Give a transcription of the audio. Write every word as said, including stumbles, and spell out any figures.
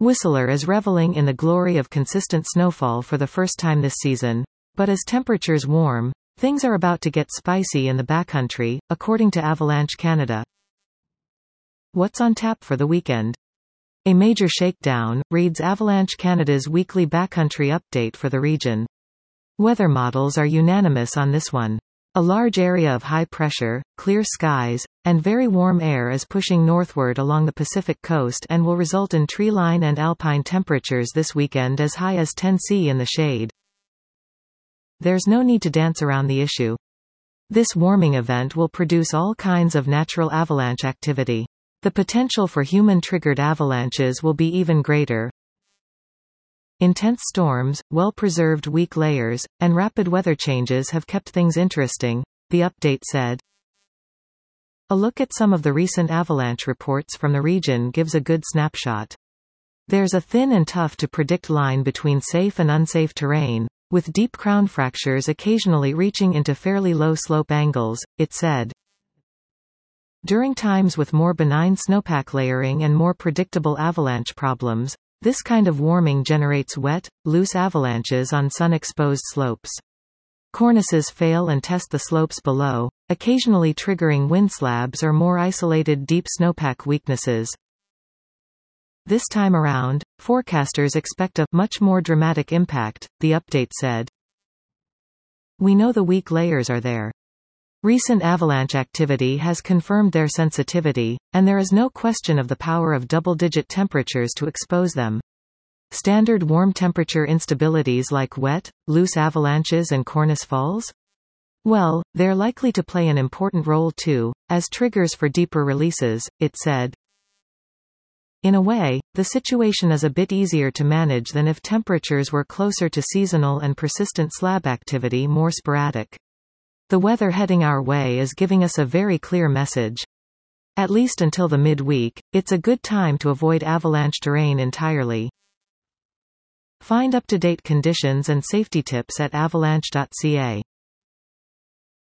Whistler is reveling in the glory of consistent snowfall for the first time this season, but as temperatures warm, things are about to get spicy in the backcountry, according to Avalanche Canada. What's on tap for the weekend? A major shakedown, reads Avalanche Canada's weekly backcountry update for the region. Weather models are unanimous on this one. A large area of high pressure, clear skies, and very warm air is pushing northward along the Pacific coast and will result in treeline and alpine temperatures this weekend as high as ten degrees in the shade. There's no need to dance around the issue. This warming event will produce all kinds of natural avalanche activity. The potential for human-triggered avalanches will be even greater. Intense storms, well-preserved weak layers, and rapid weather changes have kept things interesting, the update said. A look at some of the recent avalanche reports from the region gives a good snapshot. There's a thin and tough-to-predict line between safe and unsafe terrain, with deep crown fractures occasionally reaching into fairly low slope angles, it said. During times with more benign snowpack layering and more predictable avalanche problems, this kind of warming generates wet, loose avalanches on sun-exposed slopes. Cornices fail and test the slopes below, occasionally triggering wind slabs or more isolated deep snowpack weaknesses. This time around, forecasters expect a much more dramatic impact, the update said. We know the weak layers are there. Recent avalanche activity has confirmed their sensitivity, and there is no question of the power of double-digit temperatures to expose them. Standard warm temperature instabilities like wet, loose avalanches and cornice falls? Well, they're likely to play an important role too, as triggers for deeper releases, it said. In a way, the situation is a bit easier to manage than if temperatures were closer to seasonal and persistent slab activity more sporadic. The weather heading our way is giving us a very clear message. At least until the mid-week, it's a good time to avoid avalanche terrain entirely. Find up-to-date conditions and safety tips at avalanche dot c a.